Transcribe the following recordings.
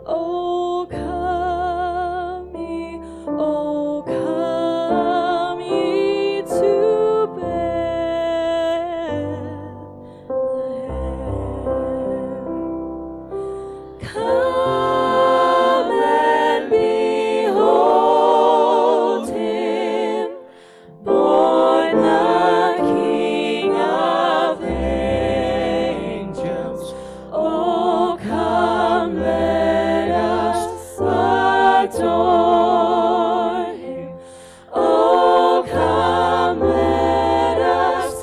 O come ye, O come ye to Bethlehem. Come and behold him, born the King of angels. Oh, come, let us adore him. Oh, come, let us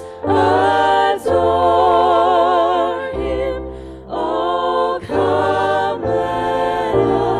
adore him. Oh, come, let us